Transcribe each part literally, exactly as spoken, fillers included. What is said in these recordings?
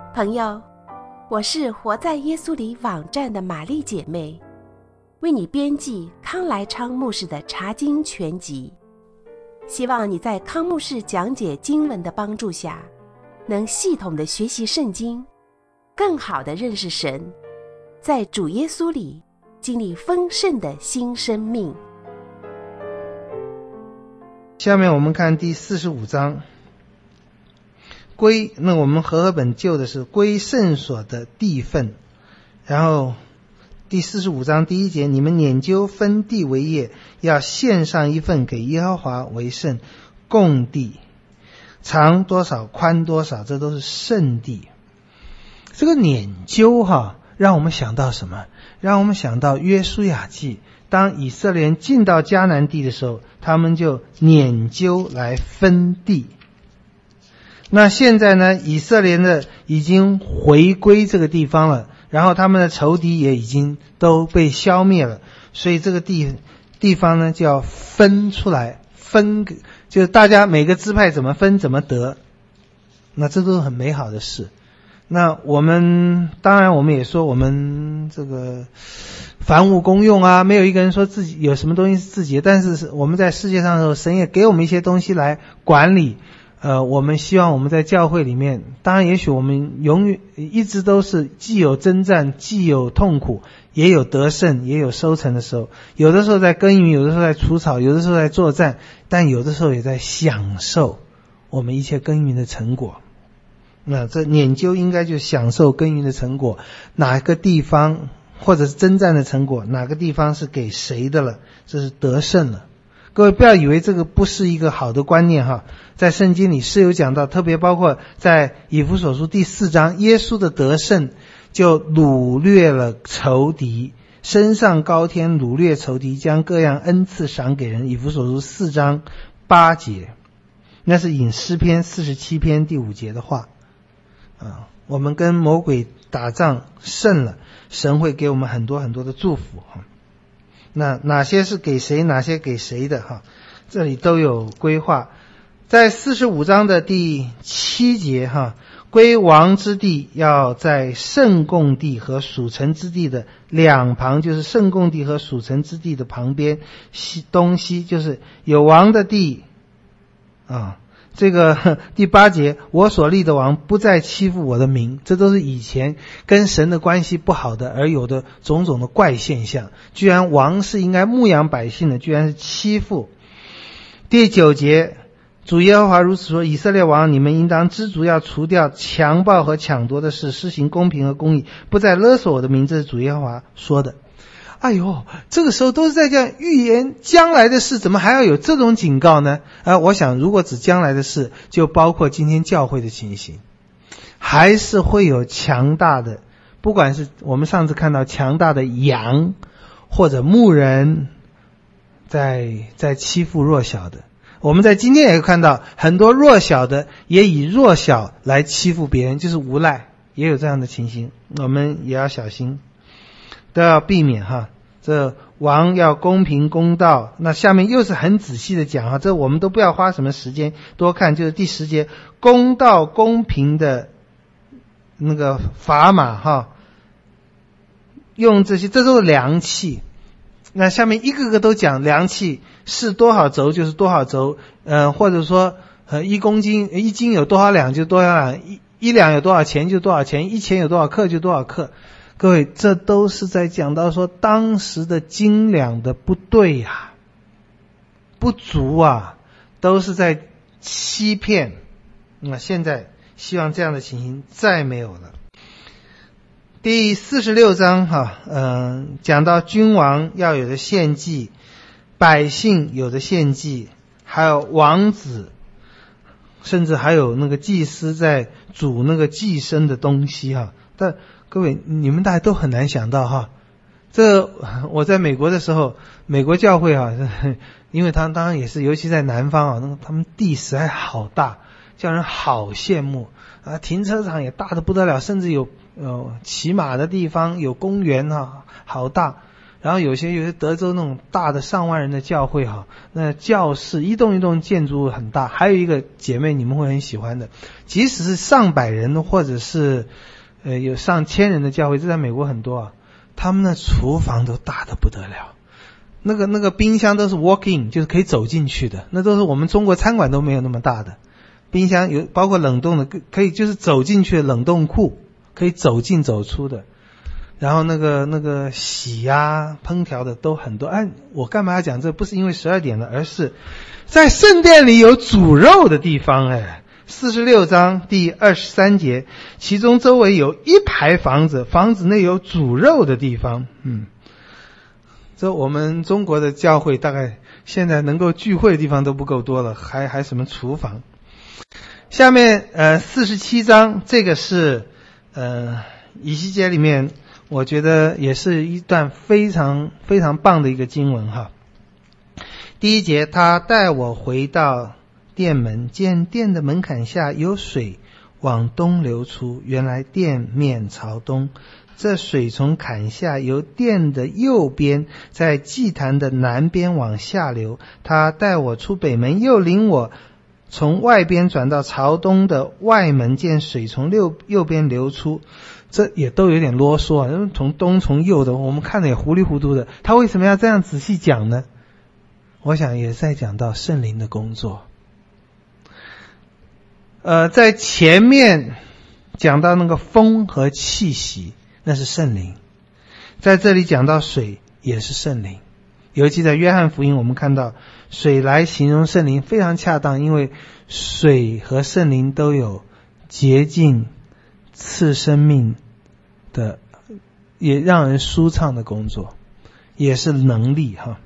朋友，我是活在耶稣里网站的玛丽姐妹，为你编辑康来昌牧师的查经全集，希望你在康牧师讲解经文的帮助下，能系统的学习圣经，更好的认识神，在主耶稣里经历丰盛的新生命。 下面我们看第四十五章，归，那我们和合本旧的是归圣所的地分，然后第四十五章第一节，你们研究分地为业，要献上一份给耶和华为圣，共地，长多少宽多少，这都是圣地。这个研究哈，让我们想到什么？让我们想到约书亚记，当以色列人进到迦南地的时候，他们就研究来分地。那现在呢，以色列呢已经回归这个地方了，然后他们的仇敌也已经都被消灭了，所以这个地地方呢就要分出来，分就是大家每个支派怎么分怎么得，那这都是很美好的事。那我们当然我们也说我们这个凡物公用啊，没有一个人说自己有什么东西是自己的，但是我们在世界上的时候，神也给我们一些东西来管理。呃，我们希望我们在教会里面，当然也许我们永远一直都是既有征战，既有痛苦，也有得胜，也有收成的时候，有的时候在耕耘，有的时候在除草，有的时候在作战，但有的时候也在享受我们一切耕耘的成果。那这研究应该就享受耕耘的成果，哪个地方或者是征战的成果，哪个地方是给谁的了，这是得胜了。各位不要以为这个不是一个好的观念哈，在圣经里是有讲到，特别包括在以弗所书第四章，耶稣的得胜就掳掠了仇敌，升上高天，掳掠仇敌，将各样恩赐赏给人。以弗所书四章八节，那是引诗篇四十七篇第五节的话啊，我们跟魔鬼打仗胜了，神会给我们很多很多的祝福哈。那哪些是给谁，哪些给谁的哈，这里都有规划。在四十五章的第七节哈，归王之地要在圣供地和属城之地的两旁，就是圣供地和属城之地的旁边，西东西就是有王的地啊。这个第八节，我所立的王不再欺负我的民，这都是以前跟神的关系不好的而有的种种的怪现象。居然王是应该牧养百姓的，居然是欺负。第九节，主耶和华如此说，以色列王，你们应当知足，要除掉强暴和抢夺的事，施行公平和公义，不再勒索我的名，这是主耶和华说的。哎呦，这个时候都是在讲预言将来的事，怎么还要有这种警告呢？啊、呃，我想如果指将来的事，就包括今天教会的情形，还是会有强大的，不管是我们上次看到强大的羊或者牧人在在欺负弱小的，我们在今天也看到很多弱小的也以弱小来欺负别人，就是无赖，也有这样的情形，我们也要小心，都要避免哈。这王要公平公道，那下面又是很仔细的讲哈，这我们都不要花什么时间多看，就是第十节，公道公平的那个砝码哈，用这些，这都是量器。那下面一个个都讲量器是多少轴就是多少轴，呃，或者说呃一公斤一斤有多少两就多少两，一一两有多少钱就多少钱，一钱有多少克就多少克。各位，这都是在讲到说当时的斤两的不对呀、啊、不足啊，都是在欺骗。那现在希望这样的情形再没有了。第四十六章哈，嗯、呃，讲到君王要有的献祭，百姓有的献祭，还有王子，甚至还有那个祭司在煮那个祭牲的东西哈。但各位，你们大家都很难想到哈，这我在美国的时候，美国教会啊，因为他当然也是，尤其在南方啊，那个他们地实在好大，叫人好羡慕啊，停车场也大得不得了，甚至有呃骑马的地方，有公园啊，好大。 然后有些有些德州那种大的上万人的教会哈，那教室一栋一栋建筑物很大。还有一个姐妹你们会很喜欢的，即使是上百人或者是呃有上千人的教会，这在美国很多啊，他们的厨房都大得不得了。那个那个冰箱都是 walk in， 就是可以走进去的，那都是我们中国餐馆都没有那么大的冰箱，有包括冷冻的，可以就是走进去的冷冻库，可以走进走出的。然后那个那个洗呀、烹调的都很多。哎，我干嘛要讲这？不是因为十二点了，而是在圣殿里有煮肉的地方。哎，四十六章第二十三节，其中周围有一排房子，房子内有煮肉的地方。嗯，这我们中国的教会大概现在能够聚会的地方都不够多了，还还什么厨房？下面呃四十七章，这个是呃以西结里面，我觉得也是一段非常非常棒的一个经文哈。第一节，他带我回到殿门，见殿的门槛下有水往东流出，原来殿面朝东。这水从坎下由殿的右边，在祭坛的南边往下流。他带我出北门，又领我从外边转到朝东的外门，见水从右右边流出。这也都有点啰嗦啊，从东从右的，我们看的也糊里糊涂的。他为什么要这样仔细讲呢？我想也在讲到圣灵的工作。呃，在前面讲到那个风和气息，那是圣灵。在这里讲到水，也是圣灵。尤其在约翰福音，我们看到水来形容圣灵非常恰当，因为水和圣灵都有洁净、赐生命的，也让人舒畅的工作，也是能力哈。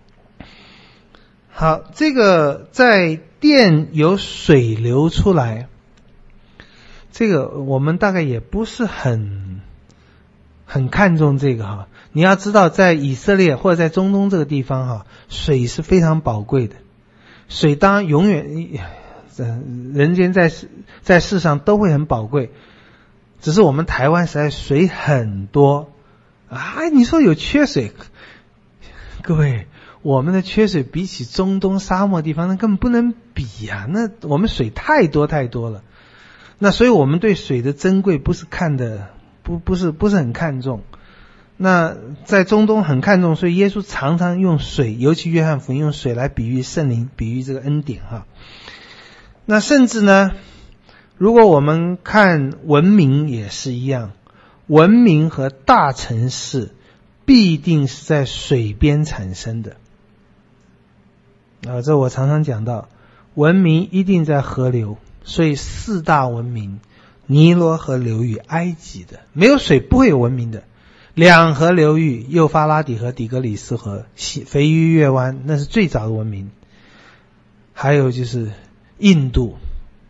好，这个在殿有水流出来，这个我们大概也不是很很看重这个哈。你要知道，在以色列或者在中东这个地方哈，水是非常宝贵的。水当然永远人间在在世上都会很宝贵，只是我们台湾实在水很多啊！你说有缺水，各位，我们的缺水比起中东沙漠地方那根本不能比呀、啊！那我们水太多太多了，那所以我们对水的珍贵不是看的不不是不是很看重。那在中东很看重，所以耶稣常常用水，尤其约翰福音用水来比喻圣灵，比喻这个恩典哈。那甚至呢，如果我们看文明也是一样，文明和大城市必定是在水边产生的啊，这我常常讲到，文明一定在河流，所以四大文明，尼罗河流域，埃及的，没有水不会有文明的。两河流域，幼发拉底河、底格里斯河、肥鱼月湾，那是最早的文明。还有就是印度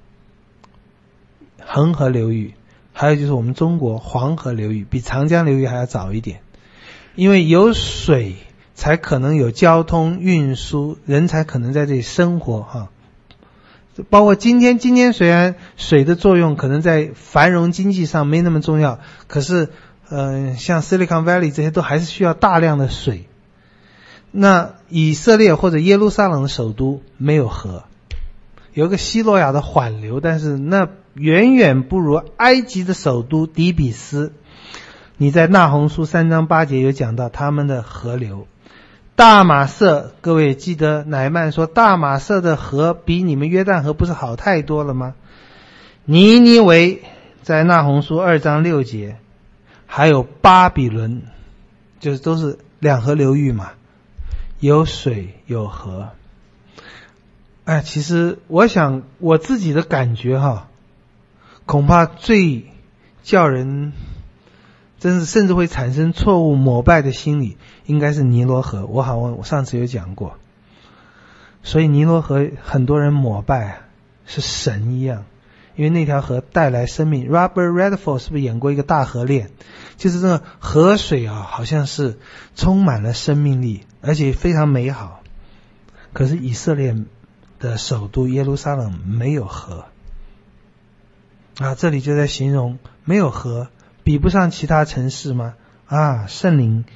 恒河流域，还有就是我们中国黄河流域，比长江流域还要早一点。因为有水才可能有交通运输，人才可能在这里生活哈。包括今天今天虽然水的作用可能在繁荣经济上没那么重要，可是呃，像 Silicon Valley 这些都还是需要大量的水。那以色列或者耶路撒冷的首都没有河，有个希罗亚的缓流，但是那远远不如埃及的首都底比斯。你在那鸿书三章八节有讲到他们的河流。大马色，各位记得乃曼说大马色的河比你们约旦河不是好太多了吗？尼尼微在那鸿书二章六节，还有巴比伦，就是都是两河流域嘛，有水有河。哎，其实我想我自己的感觉哈，恐怕最叫人真是甚至会产生错误膜拜的心理，应该是尼罗河。我好像我上次有讲过，所以尼罗河很多人膜拜是神一样，因为那条河带来生命。 Robert Redford 是不是演过一个大河恋，就是这个河水啊，好像是充满了生命力，而且非常美好。可是以色列的首都耶路撒冷没有河啊，这里就在形容没有河，比不上其他城市吗？啊，圣灵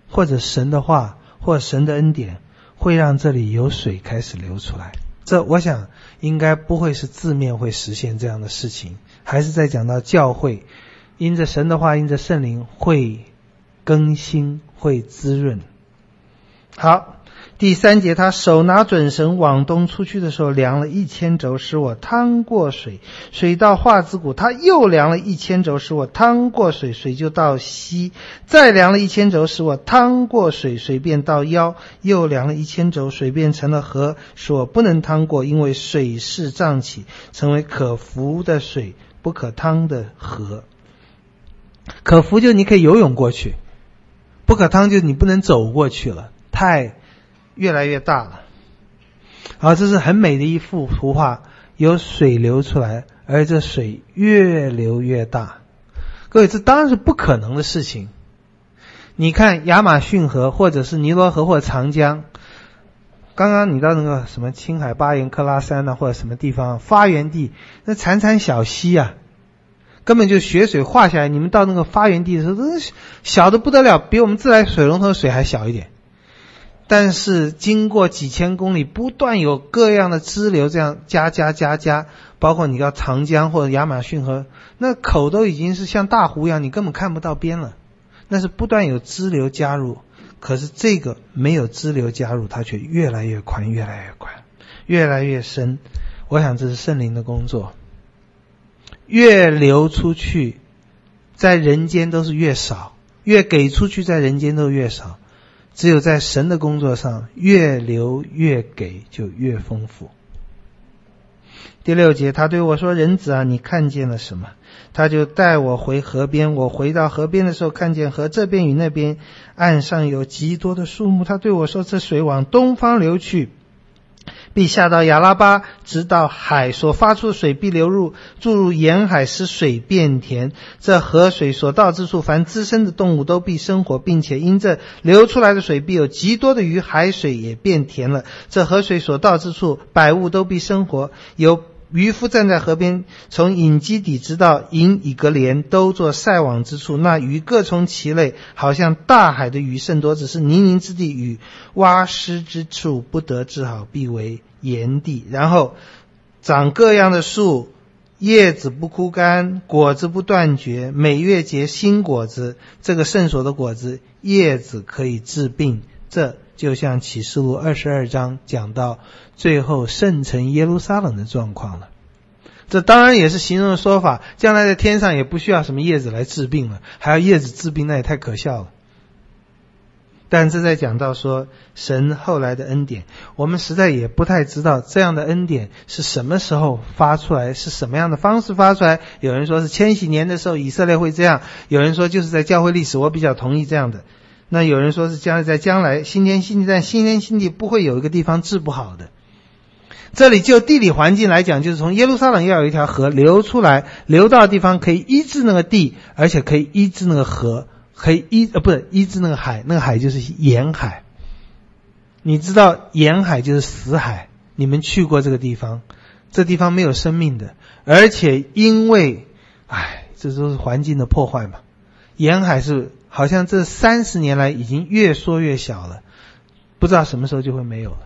或者神的话，或者神的恩典，会让这里有水开始流出来。这我想应该不会是字面会实现这样的事情，还是在讲到教会因着神的话，因着圣灵会更新，会滋润。好，第三节，他手拿准绳往东出去的时候，量了一千肘，使我趟过水，水到化子谷。他又量了一千肘，使我趟过水，水就到膝。再量了一千肘，使我趟过水，水便到腰。又量了一千肘，水变成了河，使我不能趟过，因为水势涨起，成为可浮的水，不可趟的河。可浮就你可以游泳过去，不可趟就你不能走过去了，太越来越大了。好，这是很美的一幅图画，有水流出来，而这水越流越大。各位，这当然是不可能的事情。你看亚马逊河或者是尼罗河或者长江，刚刚你到那个什么青海巴颜克拉山啊，或者什么地方发源地，那潺潺小溪啊，根本就雪水化下来，你们到那个发源地的时候都是小的不得了，比我们自来水龙头水还小一点。但是经过几千公里，不断有各样的支流这样加加加加，包括你到长江或者亚马逊河，那口都已经是像大湖一样，你根本看不到边了。那是不断有支流加入，可是这个没有支流加入，它却越来越宽，越来越宽，越来越深。我想这是圣灵的工作，越流出去在人间都是越少，越给出去在人间都越少，只有在神的工作上越流越给，就越丰富。第六节，他对我说，人子啊，你看见了什么？他就带我回河边。我回到河边的时候，看见河这边与那边岸上有极多的树木。他对我说，这水往东方流去，必下到亚拉巴，直到海，所发出的水必流入注入沿海，使水变甜。这河水所到之处，凡滋生的动物都必生活，并且因这流出来的水必有极多的鱼，海水也变甜了。这河水所到之处，百物都必生活。有渔夫站在河边，从隐基底直到隐以格连，都做晒网之处。那鱼各从其类，好像大海的鱼甚多，只是泥泞之地与洼湿之处不得治好，必为炎地。然后长各样的树，叶子不枯干，果子不断绝，每月结新果子。这个圣所的果子，叶子可以治病。这就像启示录二十二章讲到最后圣城耶路撒冷的状况了。这当然也是形容的说法，将来在天上也不需要什么叶子来治病了，还要叶子治病，那也太可笑了。但这在讲到说神后来的恩典，我们实在也不太知道这样的恩典是什么时候发出来，是什么样的方式发出来。有人说是千禧年的时候以色列会这样，有人说就是在教会历史，我比较同意这样的。那有人说是将来在将来新天新地，但新天新地不会有一个地方治不好的。这里就地理环境来讲，就是从耶路撒冷要有一条河流出来，流到的地方可以医治那个地，而且可以医治那个河，可以医呃不是医治那个海，那个海就是沿海。你知道沿海就是死海，你们去过这个地方，这地方没有生命的，而且因为唉，这都是环境的破坏嘛。沿海是好像这三十年来已经越缩越小了，不知道什么时候就会没有了。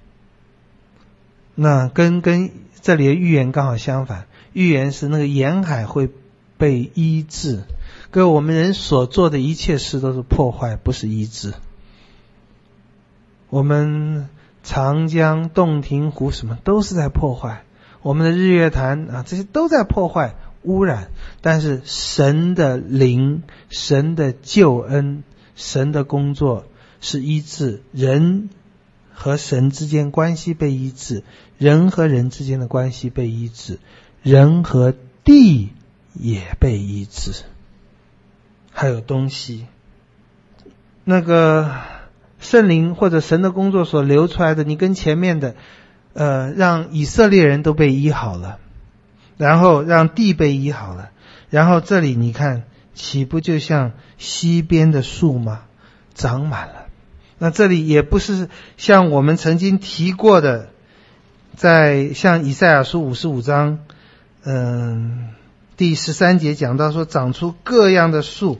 那跟跟这里的预言刚好相反，预言是那个沿海会被医治。各位，我们人所做的一切事都是破坏，不是医治。我们长江、洞庭湖什么都是在破坏，我们的日月潭啊，这些都在破坏污染。但是神的灵，神的救恩，神的工作是医治，人和神之间关系被医治，人和人之间的关系被医治，人和地也被医治，还有东西。那个圣灵或者神的工作所流出来的，你跟前面的呃，让以色列人都被医好了，然后让地被医好了，然后这里你看岂不就像西边的树吗？长满了。那这里也不是像我们曾经提过的，在像以赛亚书五十五章嗯，第十三节讲到说长出各样的树，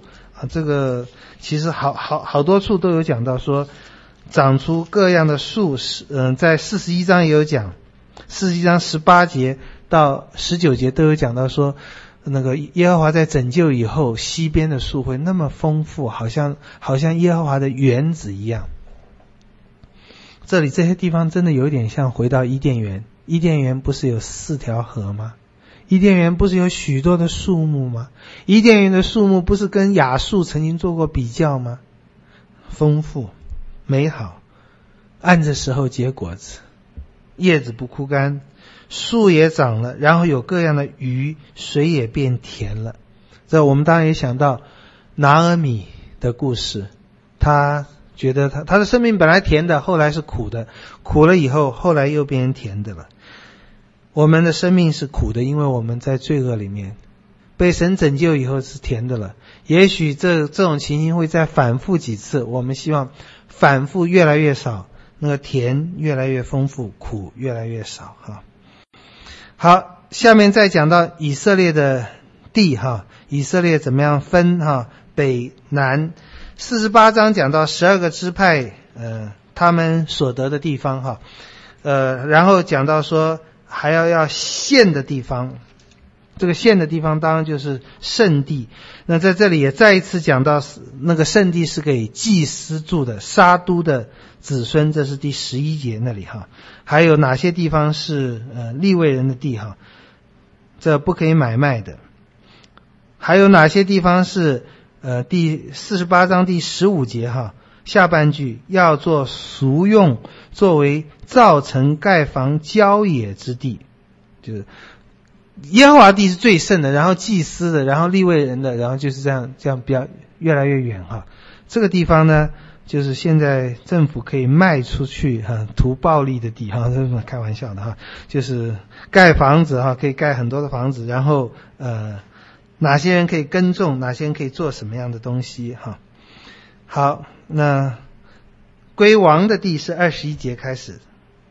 这个其实好好好多处都有讲到说长出各样的树，嗯，在四十一章也有讲，四十一章十八节到十九节都有讲到说，那个耶和华在拯救以后，西边的树会那么丰富，好像好像耶和华的园子一样。这里这些地方真的有点像回到伊甸园，伊甸园不是有四条河吗？伊甸园不是有许多的树木吗？伊甸园的树木不是跟亚述曾经做过比较吗？丰富美好，按着时候结果子，叶子不枯干，树也长了，然后有各样的鱼，水也变甜了。这我们当然也想到拿俄米的故事，他觉得他他的生命本来甜的，后来是苦的，苦了以后后来又变成甜的了。我们的生命是苦的，因为我们在罪恶里面，被神拯救以后是甜的了。也许这这种情形会再反复几次，我们希望反复越来越少，那个甜越来越丰富，苦越来越少哈。好，下面再讲到以色列的地哈，以色列怎么样分哈，北南。四十八章讲到十二个支派呃他们所得的地方哈，呃然后讲到说还要要献的地方，这个献的地方当然就是圣地。那在这里也再一次讲到那个圣地是给祭司住的，撒督的子孙，这是第十一节那里哈。还有哪些地方是呃利未人的地哈，这不可以买卖的。还有哪些地方是呃第四十八章第十五节哈，下半句要做俗用，作为造城盖房郊野之地，就是耶和华地是最圣的，然后祭司的，然后利未人的，然后就是这样这样比较越来越远哈。这个地方呢，就是现在政府可以卖出去哈，图暴利的地哈，这是开玩笑的哈，就是盖房子哈，可以盖很多的房子，然后呃哪些人可以耕种，哪些人可以做什么样的东西哈。好，那归王的地是二十一节开始，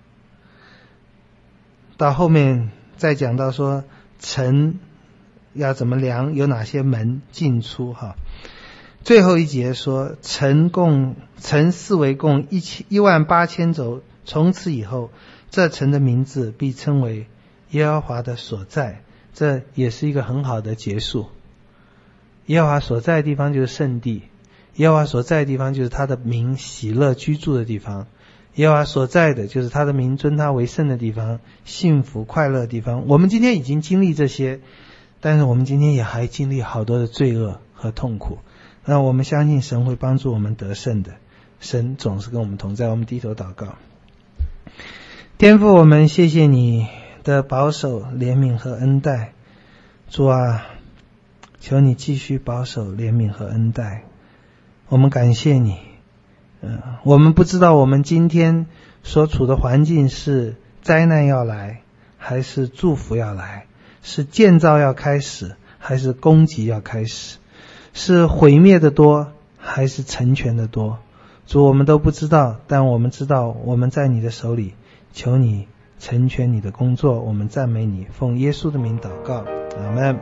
到后面再讲到说城要怎么量，有哪些门进出哈。最后一节说城共城四围共一千一万八千轴，从此以后这城的名字必称为耶和华的所在，这也是一个很好的结束。耶和华所在的地方就是圣地，耶和华所在的地方就是他的名喜乐居住的地方，耶和华所在的就是他的名尊他为圣的地方，幸福快乐的地方。我们今天已经经历这些，但是我们今天也还经历好多的罪恶和痛苦，那我们相信神会帮助我们得胜的，神总是跟我们同在。我们低头祷告。天父，我们谢谢你的保守怜悯和恩待，主啊，求你继续保守怜悯和恩待，我们感谢你。嗯，我们不知道我们今天所处的环境是灾难要来，还是祝福要来，是建造要开始，还是攻击要开始，是毁灭的多，还是成全的多。主，我们都不知道，但我们知道我们在你的手里，求你成全你的工作。我们赞美你，奉耶稣的名祷告，阿们。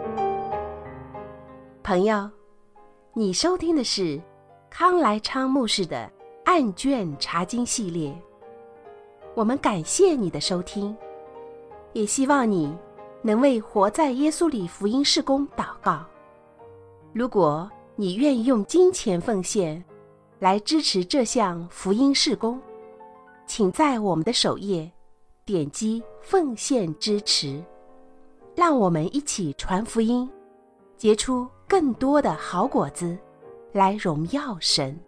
朋友，你收听的是康来昌牧师的案卷查经系列，我们感谢你的收听，也希望你能为活在耶稣里福音事工祷告。如果你愿意用金钱奉献来支持这项福音事工，请在我们的首页点击奉献支持，让我们一起传福音，结出更多的好果子，来荣耀神。